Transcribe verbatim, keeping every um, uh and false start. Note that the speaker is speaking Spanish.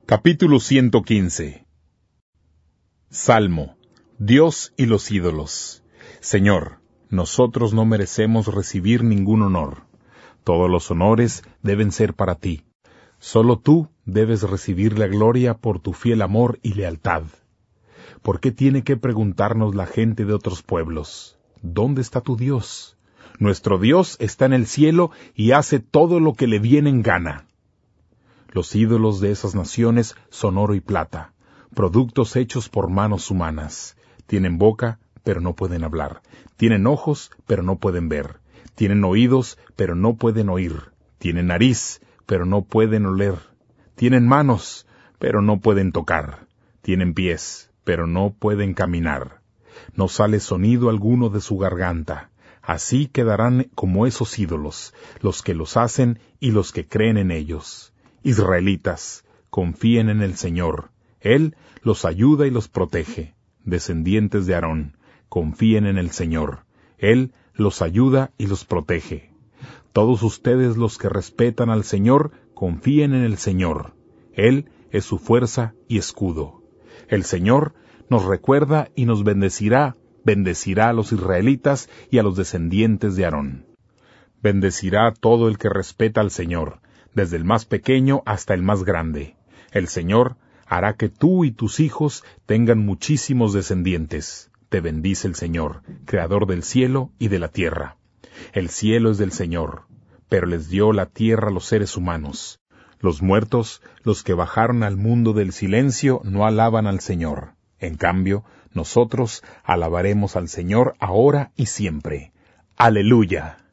Capítulo ciento quince. Salmo. Dios y los ídolos. Señor, nosotros no merecemos recibir ningún honor. Todos los honores deben ser para ti. Solo tú debes recibir la gloria por tu fiel amor y lealtad. ¿Por qué tiene que preguntarnos la gente de otros pueblos? ¿Dónde está tu Dios? Nuestro Dios está en el cielo y hace todo lo que le viene en gana. Los ídolos de esas naciones son oro y plata, productos hechos por manos humanas. Tienen boca, pero no pueden hablar. Tienen ojos, pero no pueden ver. Tienen oídos, pero no pueden oír. Tienen nariz, pero no pueden oler. Tienen manos, pero no pueden tocar. Tienen pies, pero no pueden caminar. No sale sonido alguno de su garganta. Así quedarán como esos ídolos, los que los hacen y los que creen en ellos. Israelitas, confíen en el Señor. Él los ayuda y los protege. Descendientes de Aarón, confíen en el Señor. Él los ayuda y los protege. Todos ustedes los que respetan al Señor, confíen en el Señor. Él es su fuerza y escudo. El Señor nos recuerda y nos bendecirá, bendecirá a los israelitas y a los descendientes de Aarón. Bendecirá a todo el que respeta al Señor, desde el más pequeño hasta el más grande. El Señor hará que tú y tus hijos tengan muchísimos descendientes. Te bendice el Señor, Creador del cielo y de la tierra. El cielo es del Señor, pero les dio la tierra a los seres humanos. Los muertos, los que bajaron al mundo del silencio, no alaban al Señor. En cambio, nosotros alabaremos al Señor ahora y siempre. ¡Aleluya!